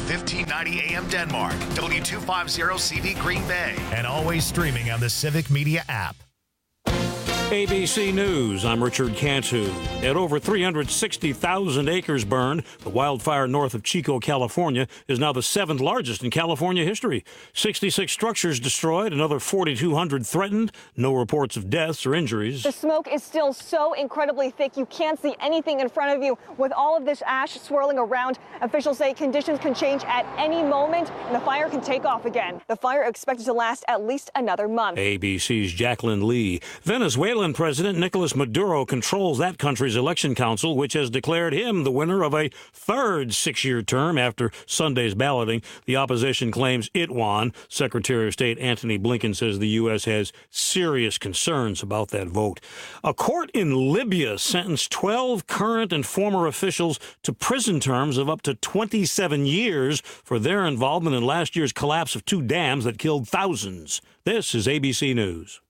1590 AM Denmark, W250CV Green Bay, and always streaming on the Civic Media app. ABC News, I'm Richard Cantu. At over 360,000 acres burned, the wildfire north of Chico, California, is now the 7th largest in California history. 66 structures destroyed, another 4,200 threatened. No reports of deaths or injuries. The smoke is still so incredibly thick, you can't see anything in front of you. With all of this ash swirling around, officials say conditions can change at any moment, and the fire can take off again. The fire expected to last at least another month. ABC's Jacqueline Lee. Venezuelan President Nicolas Maduro controls that country's election council, which has declared him the winner of a third 6-year term after Sunday's balloting. The opposition claims it won. Secretary of State Antony Blinken says the U.S. has serious concerns about that vote. A court in Libya sentenced 12 current and former officials to prison terms of up to 27 years for their involvement in last year's collapse of 2 dams that killed thousands. This is ABC News.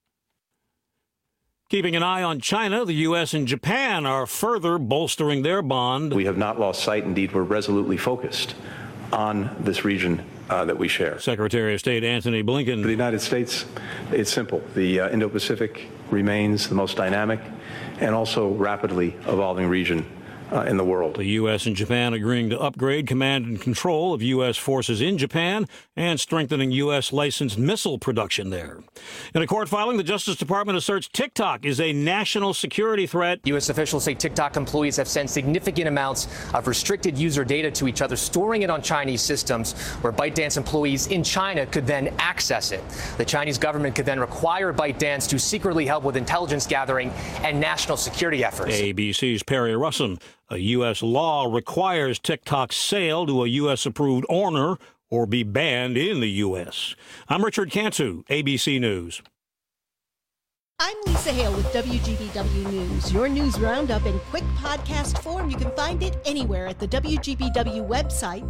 Keeping an eye on China, the U.S. and Japan are further bolstering their bond. We have not lost sight. Indeed, we're resolutely focused on this region that we share. Secretary of State Antony Blinken. For the United States, it's simple. The Indo-Pacific remains the most dynamic and also rapidly evolving region in the world. The U.S. and Japan agreeing to upgrade command and control of U.S. forces in Japan and strengthening U.S. licensed missile production there. In a court filing, the Justice Department asserts TikTok is a national security threat. U.S. officials say TikTok employees have sent significant amounts of restricted user data to each other, storing it on Chinese systems where ByteDance employees in China could then access it. The Chinese government could then require ByteDance to secretly help with intelligence gathering and national security efforts. ABC's Perry Russom. A U.S. law requires TikTok's sale to a U.S.-approved owner or be banned in the U.S. I'm Richard Cantu, ABC News. I'm Lisa Hale with WGBW News. Your news roundup in quick podcast form. You can find it anywhere at the WGBW website,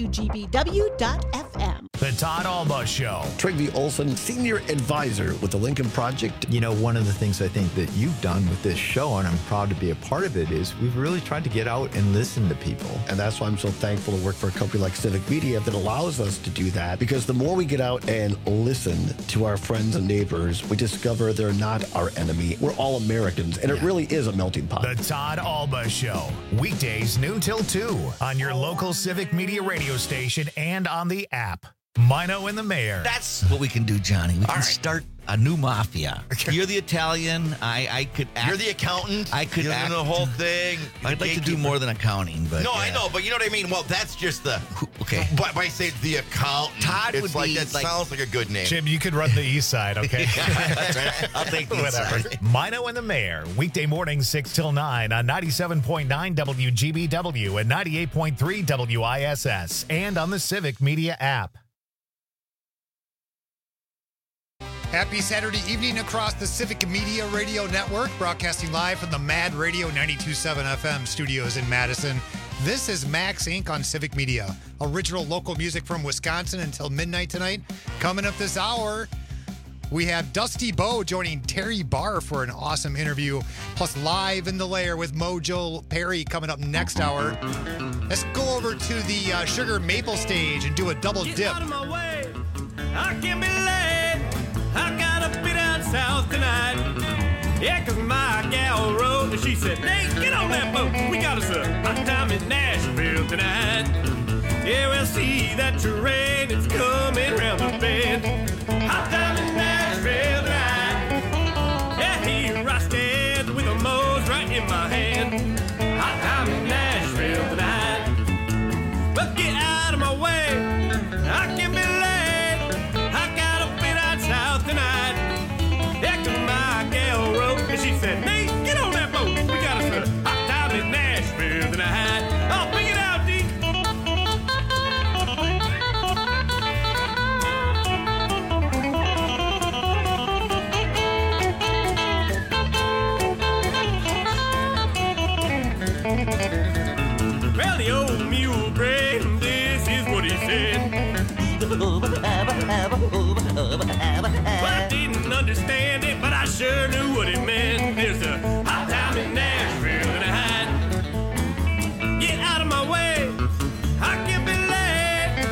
WGBW.FM. The Todd Alba Show. Trygve Olson, Senior Advisor with the Lincoln Project. You know, one of the things I think that you've done with this show, and I'm proud to be a part of it, is we've really tried to get out and listen to people. And that's why I'm so thankful to work for a company like Civic Media that allows us to do that. Because the more we get out and listen to our friends and neighbors, we discover they're not our enemy. We're all Americans, and it really is a melting pot. The Todd Alba Show. Weekdays noon till 2 on your local Civic Media radio station and on the app. Mino and the Mayor. That's what we can do, Johnny. We can start a new mafia. You're the Italian. I could act. You're the accountant. I could You're act. the whole thing. I'd like to do more than accounting, but no, yeah. I know, but you know what I mean. Well, that's just the okay. But by saying the accountant, Todd it's would like be that like, sounds like a good name. Jim, you could run the east side, okay? I'll take the Whatever. side. Mino and the Mayor, weekday mornings 6 till 9 on 97.9 WGBW and 98.3 WISS, and on the Civic Media app. Happy Saturday evening across the Civic Media Radio Network, broadcasting live from the Mad Radio 92.7 FM studios in Madison. This is Max Inc. on Civic Media. Original local music from Wisconsin until midnight tonight. Coming up this hour, we have Dusty Bowe joining Terry Barr for an awesome interview, plus Live in the Lair with Mojo Perry coming up next hour. Let's go over to the Sugar Maple stage and do a double dip. Get out of my way. I can't be late. I gotta be down south tonight. Yeah, 'cause my gal wrote and she said, Nate, get on that boat. We got us a hot time in Nashville tonight. Yeah, we'll see that terrain. It's coming round the bend. Hot time in Nashville tonight. Yeah, here I stand with a Moe's right in my hand. Hot time in Nashville tonight. But get out of my way. I can't be south tonight. Yeah, 'cause my gal wrote and she said, Nate, get on that boat. We got us a hot time in Nashville tonight. Oh, bring it out, D. Well, the old mule gray, this is what he said. Well, I didn't understand it, but I sure knew what it meant. There's a hot time in Nashville tonight. Get out of my way. I can't be late.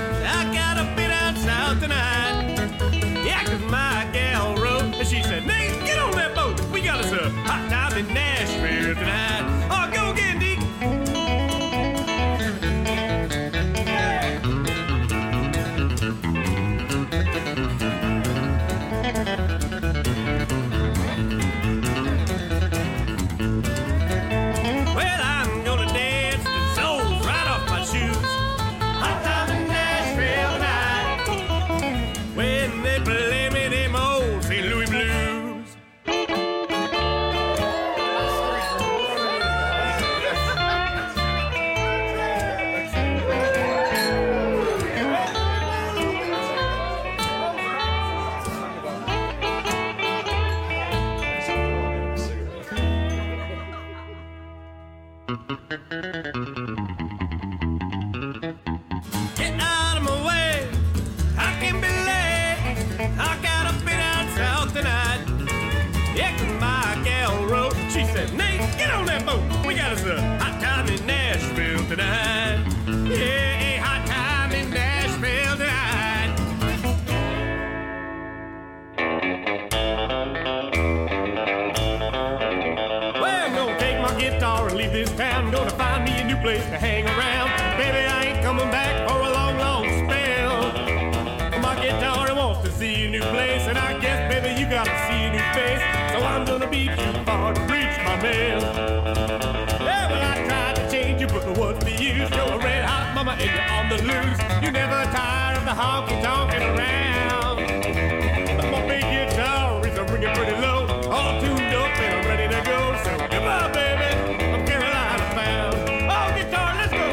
to hang around. Baby, I ain't coming back for a long, long spell. My guitar wants to see a new place, and I guess, baby, you gotta see a new face. So I'm gonna be too far to reach my mail. Yeah, well, I tried to change you, but what's the use? You're a red hot mama and you're on the loose. You never tired of the honky tonkin' around. My big guitar is ringing pretty low, all tuned up and I'm ready to go. So goodbye, baby, I'm Carolina bound. Oh, guitar, let's go.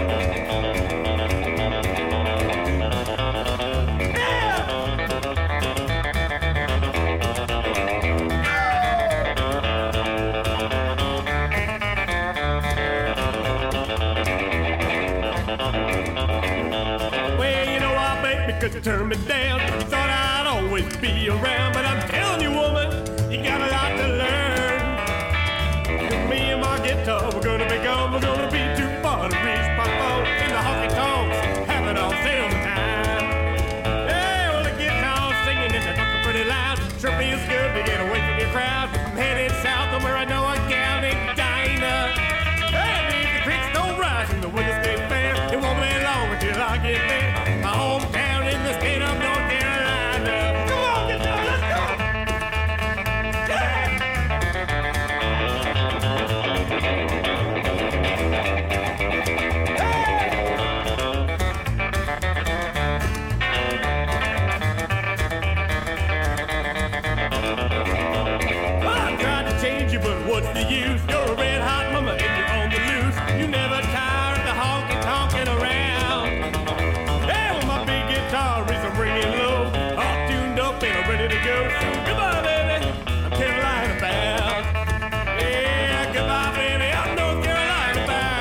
Because you turned me down. You thought I'd always be around, but I'm telling you, woman, you got a lot to learn. Me and my guitar, we're gonna be gone. We're gonna be too far to reach my phone in the honky tonks, have it all sales time. Hey, well, the guitar singing and they're talking pretty loud. Sure feels good to get away from your crowd. I'm headed south to where I know a gal named Dinah. And if the creeks don't rise and the winter stay fair, it won't be long until I get there. My hometown in the state of North Carolina. Come on, guitar, let's go! Well, I tried to change you, but what's the use? You're a red hot mama and you're on the loose. You never tired of the honky tonkin' around. Hey, well, my big guitar is ringing low, all tuned up and I'm ready to go. So goodbye, baby, I'm Carolina bound. Yeah, goodbye, baby, I'm North Carolina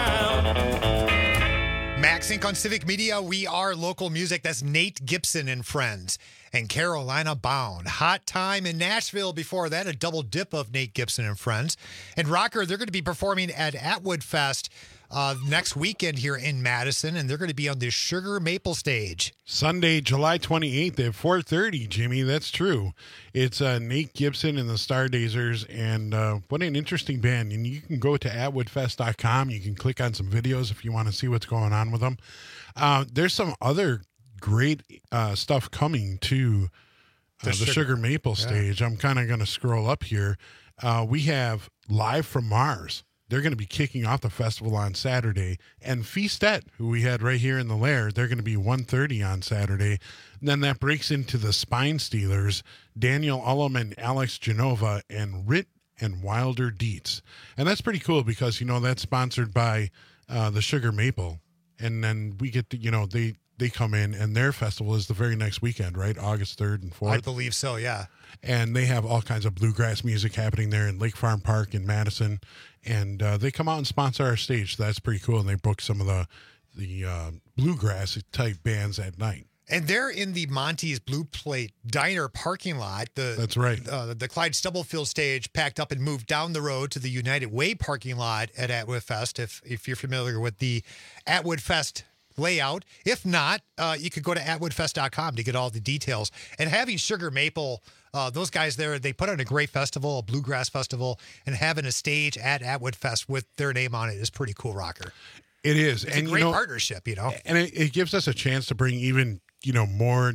bound. Max Inc. on Civic Media. We are local music. That's Nate Gibson and Friends and Carolina Bound. Hot Time in Nashville before that, a double dip of Nate Gibson and Friends. And Rocker, they're going to be performing at Atwood Fest next weekend here in Madison, and they're going to be on the Sugar Maple stage. Sunday, July 28th at 4:30, Jimmy. That's true. It's Nate Gibson and the Stardazers, and what an interesting band. And you can go to atwoodfest.com. You can click on some videos if you want to see what's going on with them. There's some other great stuff coming to the Sugar Maple stage. I'm kind of going to scroll up here. We have Live from Mars. They're going to be kicking off the festival on Saturday. And Feastet, who we had right here in the Lair, they're going to be 1:30 on Saturday. And then that breaks into the Spine Stealers, Daniel Ullum and Alex Genova, and Rit and Wilder Dietz. And that's pretty cool because, you know, that's sponsored by the Sugar Maple. And then we get to, you know, they come in and their festival is the very next weekend, right? August 3rd and 4th. I believe so, yeah. And they have all kinds of bluegrass music happening there in Lake Farm Park in Madison. And they come out and sponsor our stage. So that's pretty cool. And they book some of the bluegrass type bands at night. And they're in the Monty's Blue Plate Diner parking lot. That's right. The Clyde Stubblefield stage packed up and moved down the road to the United Way parking lot at Atwood Fest, if you're familiar with the Atwood Fest layout. If not, you could go to atwoodfest.com to get all the details. And having Sugar Maple, those guys there, they put on a great festival, a bluegrass festival, and having a stage at Atwood Fest with their name on it is pretty cool, Rocker. It is. It's and a great partnership, you know. And it gives us a chance to bring even, you know, more,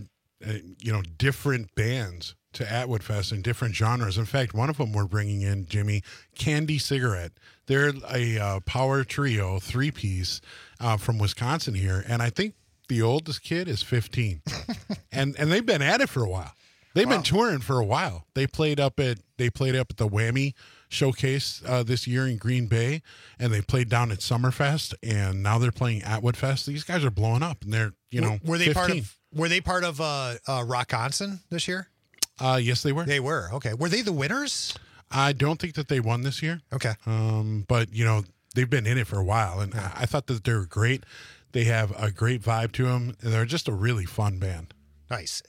different bands to Atwood Fest in different genres. In fact, one of them we're bringing in, Jimmy, Candy Cigarette. They're a power trio, 3-piece from Wisconsin here. And I think the oldest kid is 15. and they've been at it for a while. They've been touring for a while. They played up at the Whammy Showcase this year in Green Bay, and they played down at Summerfest, and now they're playing Atwood Fest. These guys are blowing up, and they're were they 15. part of Rockonson this year? Yes, they were. They were. Okay. Were they the winners? I don't think that they won this year. Okay. But they've been in it for a while, and I thought that they were great. They have a great vibe to them, and they're just a really fun band. Nice.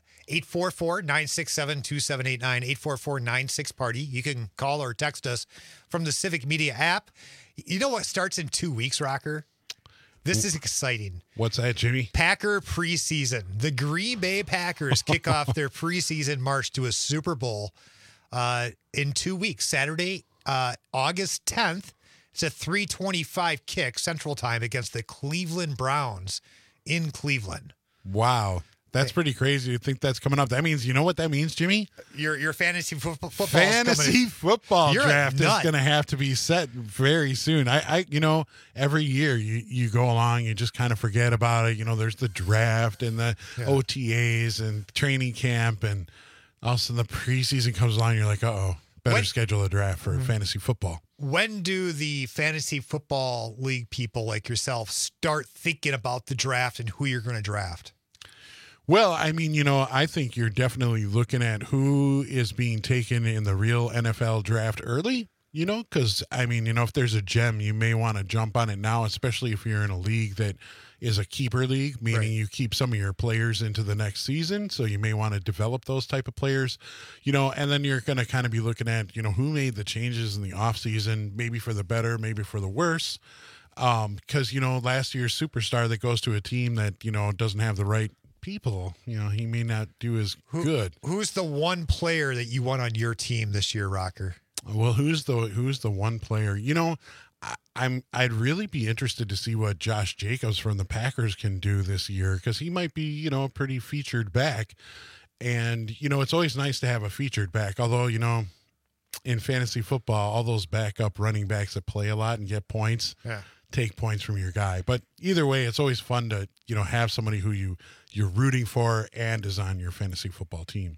844-967-2789, 844-96-PARTY. You can call or text us from the Civic Media app. You know what starts in 2 weeks, Rocker? This is exciting. What's that, Jimmy? Packer preseason. The Green Bay Packers kick off their preseason march to a Super Bowl in 2 weeks. Saturday, August 10th. It's a 3:25 kick Central Time against the Cleveland Browns in Cleveland. Wow. That's pretty crazy to think that's coming up. That means, you know what that means, Jimmy? Your fantasy football football You're draft is going to have to be set very soon. I every year you go along, you just kind of forget about it. There's the draft and the OTAs and training camp, and all of a sudden the preseason comes along. You're like, better schedule a draft for fantasy football. When do the fantasy football league people like yourself start thinking about the draft and who you're going to draft? Well, I mean, I think you're definitely looking at who is being taken in the real NFL draft early, because, I mean, if there's a gem, you may want to jump on it now, especially if you're in a league that is a keeper league, meaning you keep some of your players into the next season. So you may want to develop those type of players, and then you're going to kind of be looking at, who made the changes in the offseason, maybe for the better, maybe for the worse. Because, last year's superstar that goes to a team that, doesn't have the right people, he may not do as good. Who's the one player that you want on your team this year, Rocker? Well, who's the one player? I'd really be interested to see what Josh Jacobs from the Packers can do this year, because he might be, a pretty featured back. And, it's always nice to have a featured back, although, in fantasy football, all those backup running backs that play a lot and get points take points from your guy. But either way, it's always fun to, have somebody who you're rooting for and is on your fantasy football team.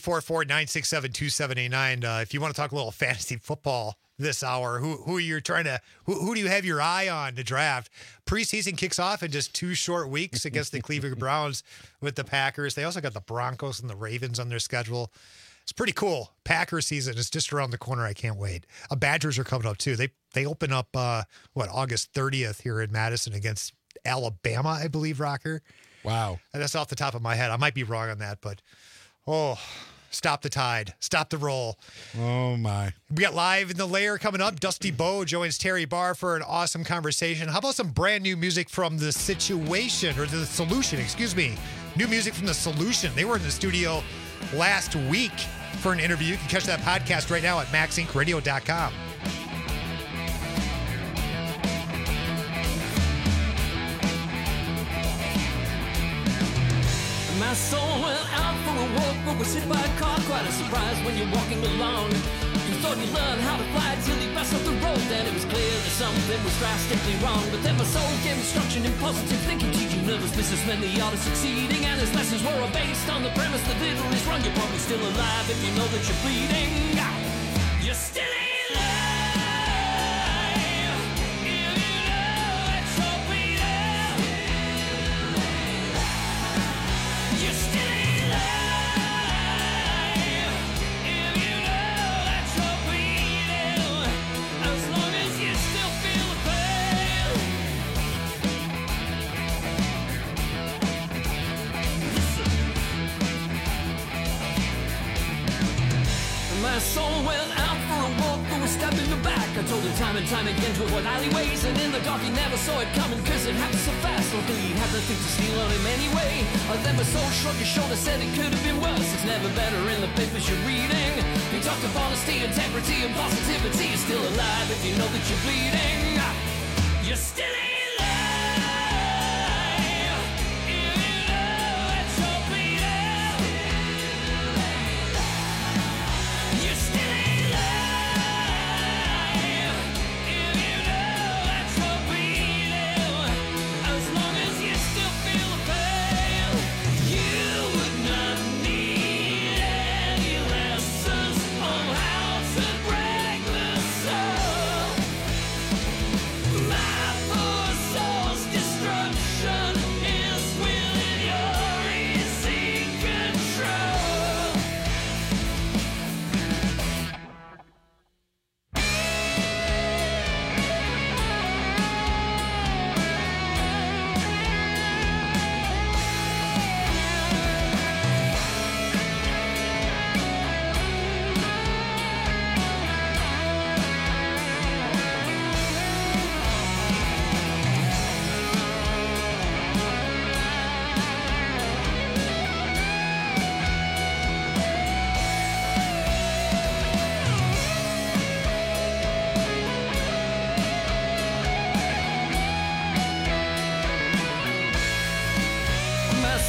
844-967-2789. If you want to talk a little fantasy football this hour, who do you have your eye on to draft? Preseason kicks off in just 2 short weeks against the Cleveland Browns with the Packers. They also got the Broncos and the Ravens on their schedule. It's pretty cool. Packers season is just around the corner. I can't wait. Badgers are coming up too. They open up August 30th here in Madison against Alabama, I believe, Rocker. Wow. And that's off the top of my head. I might be wrong on that, but stop the tide. Stop the roll. Oh, my. We got Live in the Lair coming up. Dusty Bowe joins Terry Barr for an awesome conversation. How about some brand new music from The Situation, or The Solution, excuse me. New music from The Solution. They were in the studio last week for an interview. You can catch that podcast right now at maxincradio.com. My soul went out for a walk, but was hit by a car. Quite a surprise when you're walking along. You thought you learned how to fly till you passed off the road. Then it was clear that something was drastically wrong. But then my soul gave instruction in positive thinking, teaching nervous businessmen the art of succeeding. And his lessons were all based on the premise that little is wrong. You're probably still alive if you know that you're bleeding. You're still alive. My soul went out for a walk, but was stabbed in the back. I told her time and time again to avoid alleyways, and in the dark he never saw it coming, cause it happened so fast. Luckily he had nothing to steal on him anyway. Then my soul shrugged his shoulder, said it could have been worse. It's never better in the papers you're reading. He talked of honesty, integrity, and positivity. You're still alive if you know that you're bleeding. You're still alive. My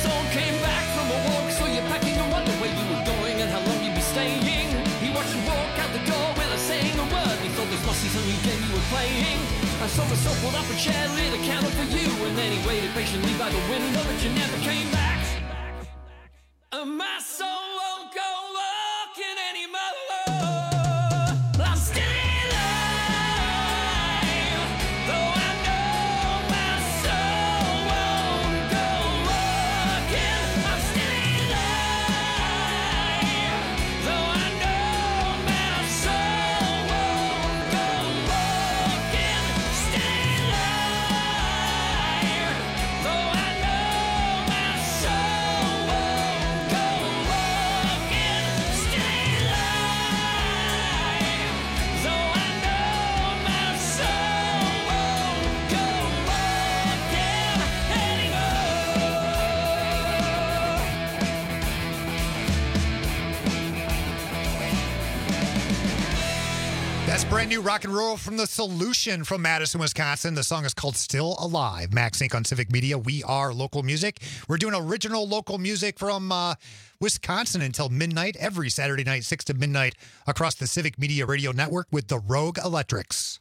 son came back from a walk, so you're packing and wonder where you were going and how long you'd be staying. He watched you walk out the door without saying a word. He thought this must be some new game you were playing. I saw myself pulled up a chair, lit a candle for you, and then he waited patiently by the window, but you never came back. And my soul won't go walking anymore. I'm still alive, though I know my soul won't go walking. I'm still alive, though I know my soul won't go walking. Still alive, though I know my soul won't go walking. Still alive, though I know my soul won't go walking That's brand new rock and roll from The Solution from Madison, Wisconsin. The song is called Still Alive. Max Inc. on Civic Media. We are local music. We're doing original local music from Wisconsin until midnight every Saturday night, 6 to midnight, across the Civic Media Radio Network with the Rogue Electrics.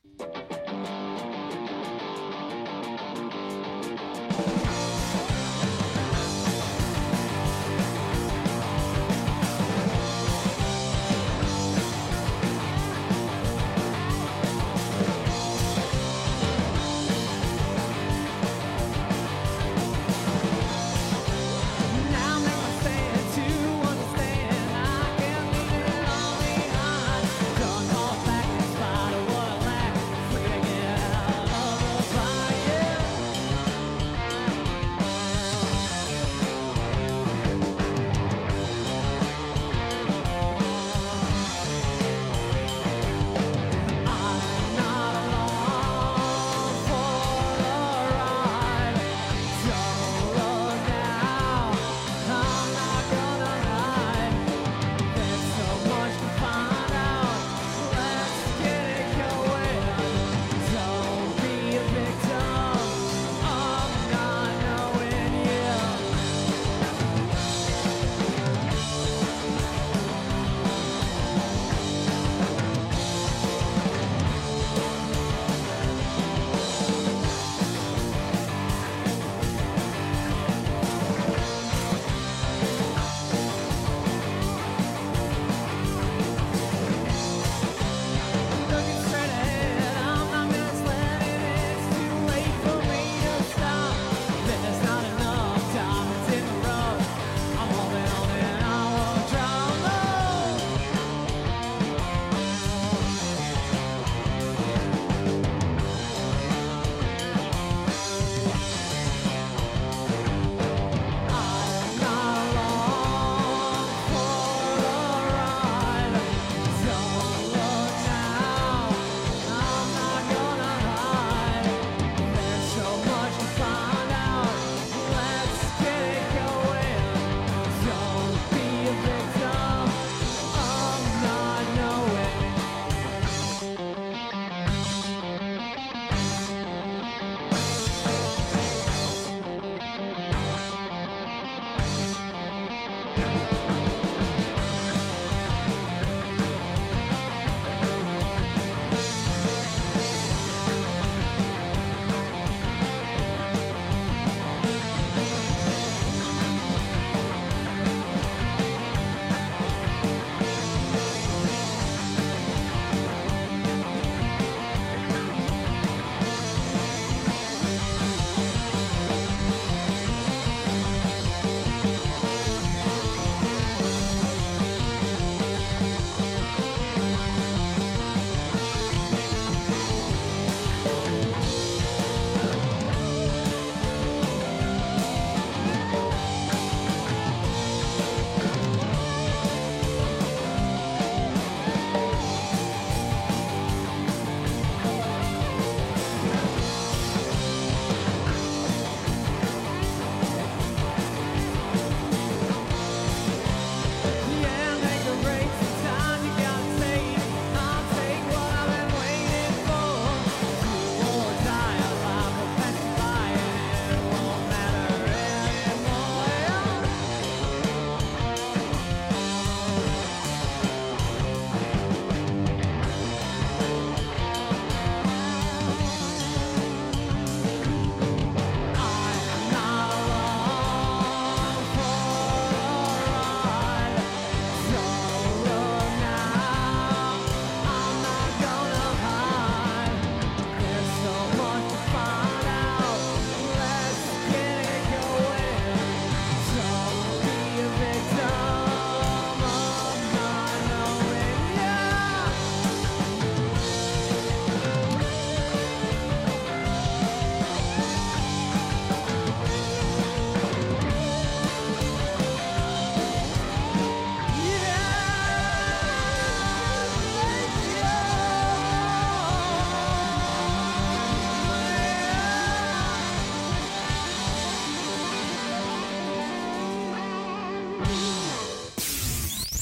Now make me stand to understand I can't leave it all behind. Done all back in spite of what I lack.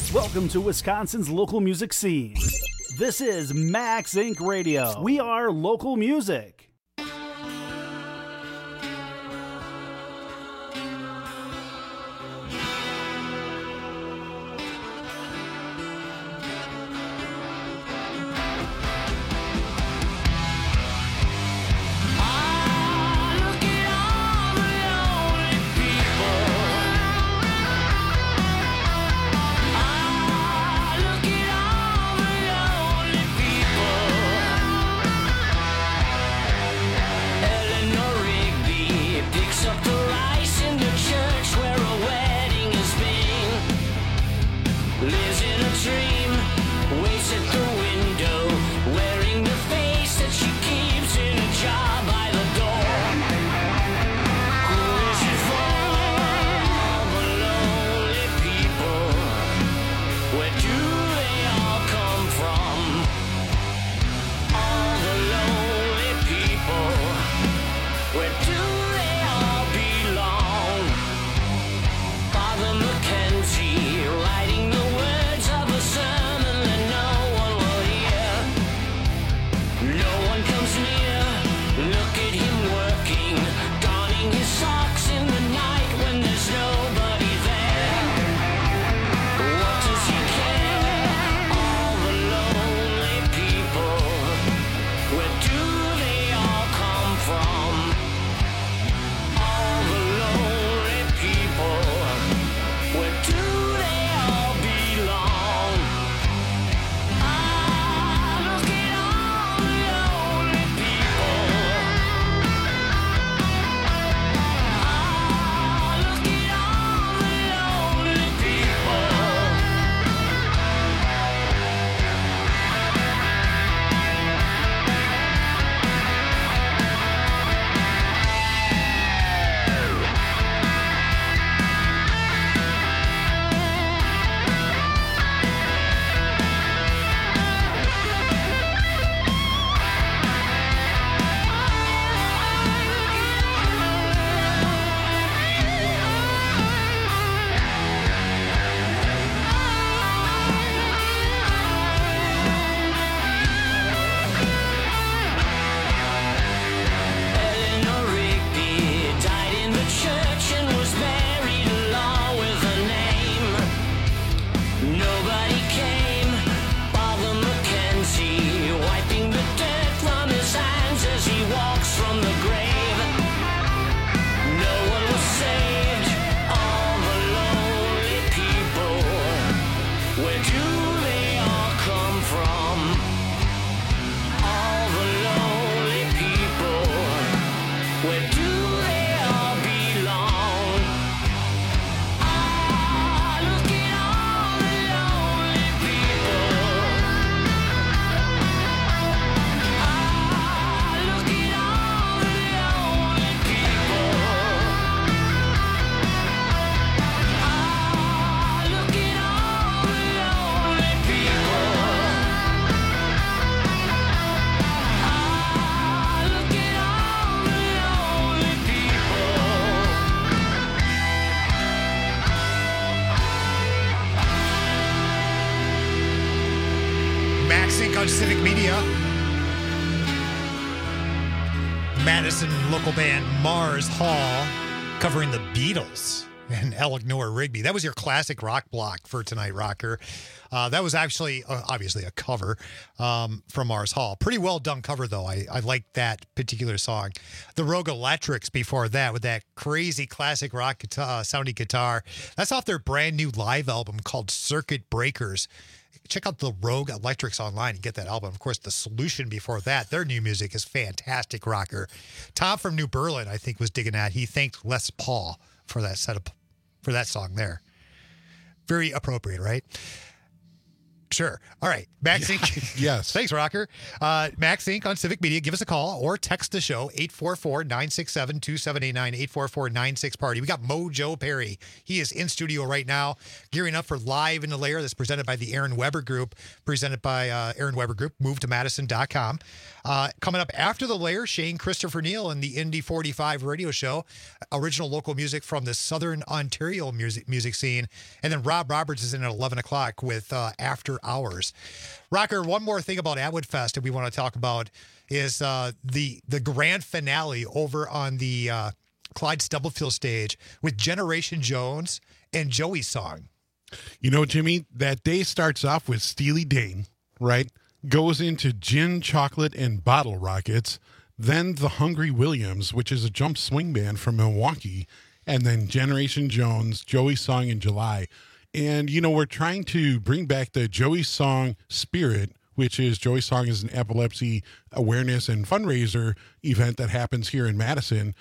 Welcome to Wisconsin's local music scene. This is Max Inc. Radio. We are local music. On Civic Media. Madison local band Mars Hall covering the Beatles and Eleanor Rigby. That was your classic rock block for tonight, Rocker. That was actually, obviously, a cover from Mars Hall. Pretty well done cover, though. I like that particular song. The Rogue Electrics before that with that crazy classic rock sounding guitar. That's off their brand new live album called Circuit Breakers. Check out the Rogue Electrics online and get that album. Of course, The Solution before that. Their new music is fantastic, Rocker. Tom from New Berlin, I think, was digging that. He thanked Les Paul for that song there. Very appropriate, right? sure. All right. Max Inc. Yes. Thanks, Rocker. Max Inc. on Civic Media. Give us a call or text the show, 844-967-2789, 844-96-PARTY. We got Mojo Perry. He is in studio right now, gearing up for Live in the Lair that's presented by the Aaron Weber Group, presented by Aaron Weber Group, MoveToMadison.com. Coming up after the Lair, Shane Christopher Neal and the Indy 45 radio show, original local music from the Southern Ontario music scene. And then Rob Roberts is in at 11 o'clock with After Hours. Rocker, one more thing about Atwood Fest that we want to talk about is the grand finale over on the Clyde Stubblefield stage with Generation Jones and Joey's song. You know, Jimmy, that day starts off with Steely Dan, right? Goes into Gin, Chocolate, and Bottle Rockets. Then the Hungry Williams, which is a jump swing band from Milwaukee. And then Generation Jones, Joey's song in July. And, you know, we're trying to bring back the Joey's Song spirit, which is Joey's Song is an epilepsy awareness and fundraiser event that happens here in Madison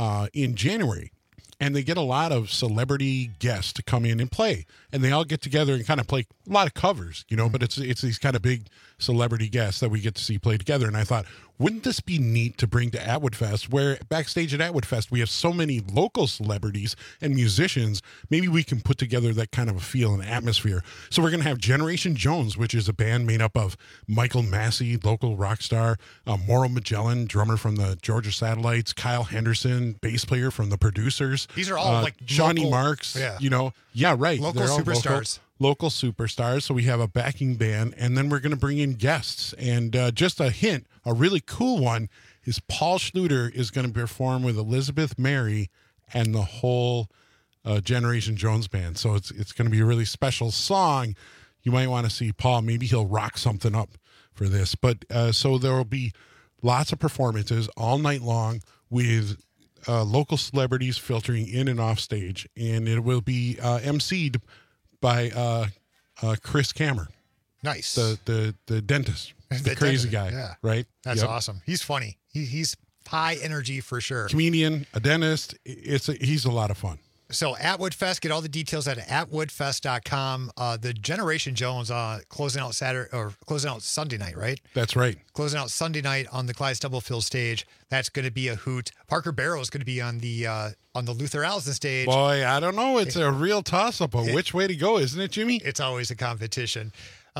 in January. And they get a lot of celebrity guests to come in and play. And they all get together and kind of play a lot of covers, you know, but it's these kind of big celebrity guests that we get to see play together. And I thought, wouldn't this be neat to bring to Atwood Fest, where backstage at Atwood Fest, we have so many local celebrities and musicians. Maybe we can put together that kind of a feel and atmosphere. So we're going to have Generation Jones, which is a band made up of Michael Massey, local rock star, Mauro Magellan, drummer from the Georgia Satellites, Kyle Henderson, bass player from the Producers. These are all like Johnny local, Marks, yeah. you know. Yeah, right. Local They're all superstars. Local superstars. So we have a backing band, and then we're going to bring in guests. And just a hint, a really cool one is Paul Schluter is going to perform with Elizabeth Mary and the whole Generation Jones band. So it's going to be a really special song. You might want to see Paul. Maybe he'll rock something up for this. But so there will be lots of performances all night long with local celebrities filtering in and off stage. And it will be emceed by Chris Kammer. Nice. The dentist. The crazy guy. Yeah. Right? That's Yep. awesome. He's funny. He's high energy for sure. Comedian, a dentist. He's a lot of fun. So Atwood Fest, get all the details at atwoodfest.com. The Generation Jones closing out Sunday night, right? That's right. Closing out Sunday night on the Clyde Stubblefield stage. That's going to be a hoot. Parker Barrow is going to be on the Luther Allison stage. Boy, I don't know. It's a real toss-up of which way to go, isn't it, Jimmy? It's always a competition.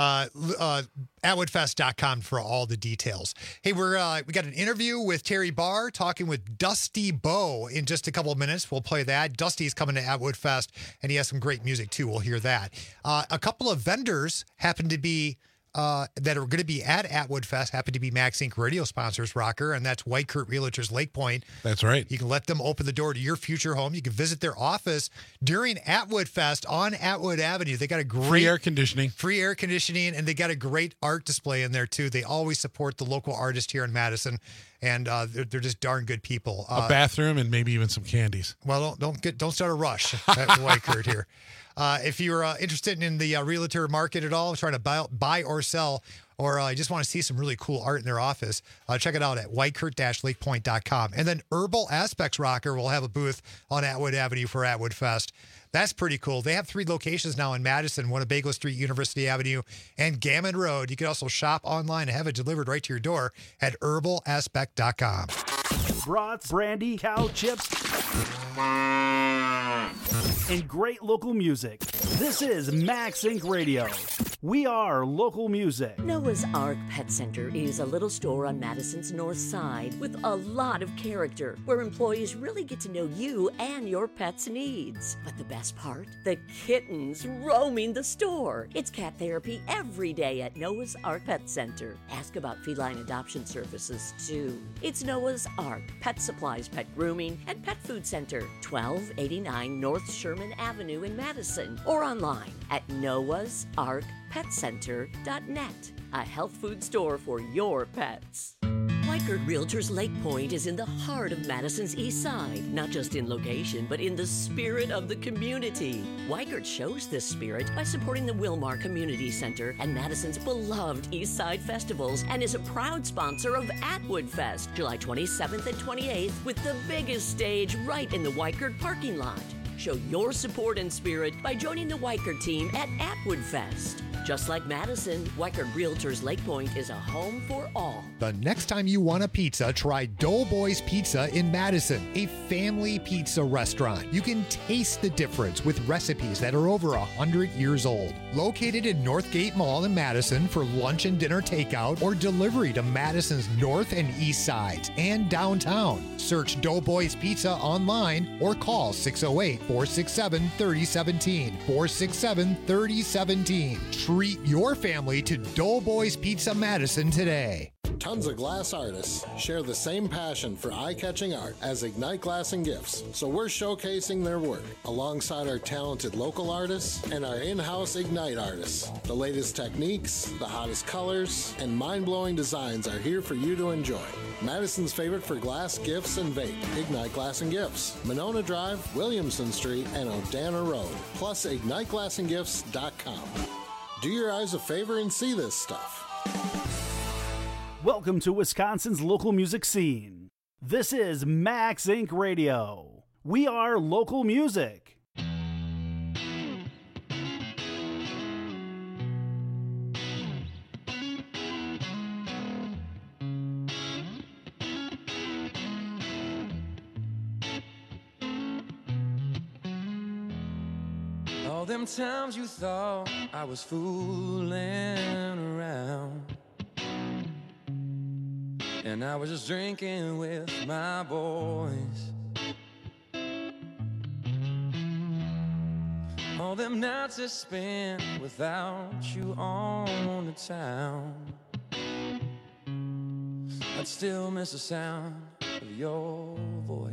Atwoodfest.com for all the details. Hey, we got an interview with Terry Barr talking with Dusty Bowe in just a couple of minutes. We'll play that. Dusty's coming to Atwood Fest, and he has some great music too. We'll hear that. A couple of vendors happen to be that are going to be at Atwood Fest happen to be Max Inc. radio sponsors, Rocker, and that's White Kurt Realtors Lake Point. That's right. You can let them open the door to your future home. You can visit their office during Atwood Fest on Atwood Avenue. They got a great Free air conditioning, and they got a great art display in there too. They always support the local artist here in Madison, and they're just darn good people. A bathroom, and maybe even some candies. Well, don't start a rush at White Kurt here. If you're interested in the realtor market at all, trying to buy or sell, or you just want to see some really cool art in their office, check it out at whitekurt-lakepoint.com. And then Herbal Aspects Rocker will have a booth on Atwood Avenue for Atwood Fest. That's pretty cool. They have 3 locations now in Madison, one at Bagel Street, University Avenue, and Gammon Road. You can also shop online and have it delivered right to your door at herbalaspect.com. Brats, brandy, cow chips, and great local music. This is Max Inc. Radio. We are local music. Noah's Ark Pet Center is a little store on Madison's north side with a lot of character, where employees really get to know you and your pet's needs. But the best part? The kittens roaming the store. It's cat therapy every day at Noah's Ark Pet Center. Ask about feline adoption services, too. It's Noah's Ark Pet Supplies, Pet Grooming, and Pet Food Center, 1289 North Sherman Avenue in Madison, or online at noahsarkpetcenter.net. A health food store for your pets. White Kurt Realtors Lake Point is in the heart of Madison's east side, not just in location, but in the spirit of the community. White Kurt shows this spirit by supporting the Wilmar Community Center and Madison's beloved East Side festivals, and is a proud sponsor of Atwood Fest, July 27th and 28th, with the biggest stage right in the White Kurt parking lot. Show your support and spirit by joining the White Kurt team at Atwood Fest, Just like Madison, Weckert Realtors Lake Point is a home for all. The next time you want a pizza, try Doughboys Pizza in Madison, a family pizza restaurant. You can taste the difference with recipes that are over 100 years old. Located in Northgate Mall in Madison for lunch and dinner takeout or delivery to Madison's north and east sides and downtown. Search Doughboys Pizza online or call 608-467-3017. 467-3017. Treat your family to Doughboys Pizza Madison today. Tons of glass artists share the same passion for eye-catching art as Ignite Glass and Gifts, so we're showcasing their work alongside our talented local artists and our in-house Ignite artists. The latest techniques, the hottest colors, and mind-blowing designs are here for you to enjoy. Madison's favorite for glass, gifts, and vape, Ignite Glass and Gifts, Monona Drive, Williamson Street, and Odana Road, plus IgniteGlassandGifts.com. Do your eyes a favor and see this stuff. Welcome to Wisconsin's local music scene. This is Max Inc. Radio. We are local music. All them times you thought I was fooling around, and I was just drinking with my boys. All them nights I spent without you on the town, I'd still miss the sound of your voice.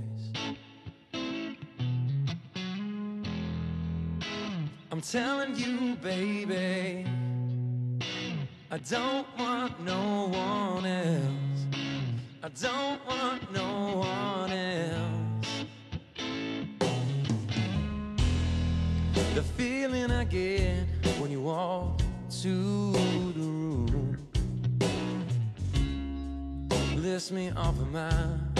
I'm telling you, baby, I don't want no one else. I don't want no one else. The feeling I get when you walk to the room lifts me off of my